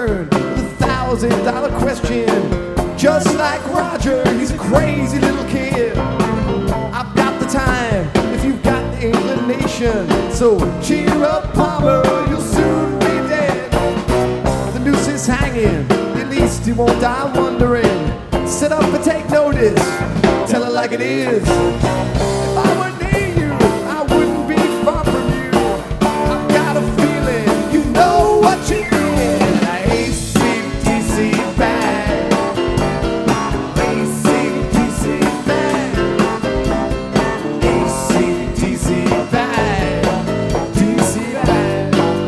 concerned with $1,000 question. Just like Roger, he's a crazy little kid. I've got the time if you've got the inclination. So cheer up, Palmer, you'll soon be dead. The noose is hanging, at least you won't die wondering. Sit up and take notice, tell it like it is. If I were near you, I wouldn't be far from you. I've got a feeling you know what you did. AC/DC bag, AC/DC bag, AC/DC bag, DC bag.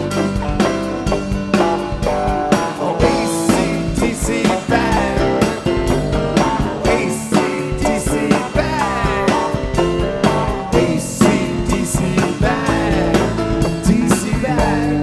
Oh, AC/DC bag, AC/DC bag, AC/DC bag, DC bag.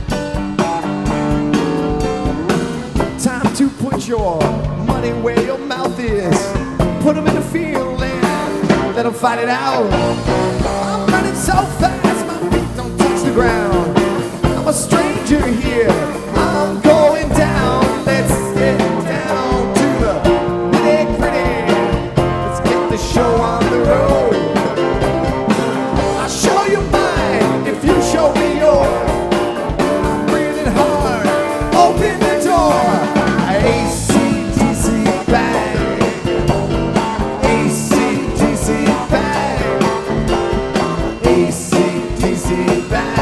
Time to put your money where your mouth is. Put them in the field and let them fight it out. I'm running so fast, my feet don't touch the ground. I'm a stranger here, I'm going down. Let's get down to the nitty-gritty. Let's get the show on the road. I'll show you mine if you show me yours. I'm breathing hard, open the door. AC/DC bag, AC/DC bag, AC/DC bag.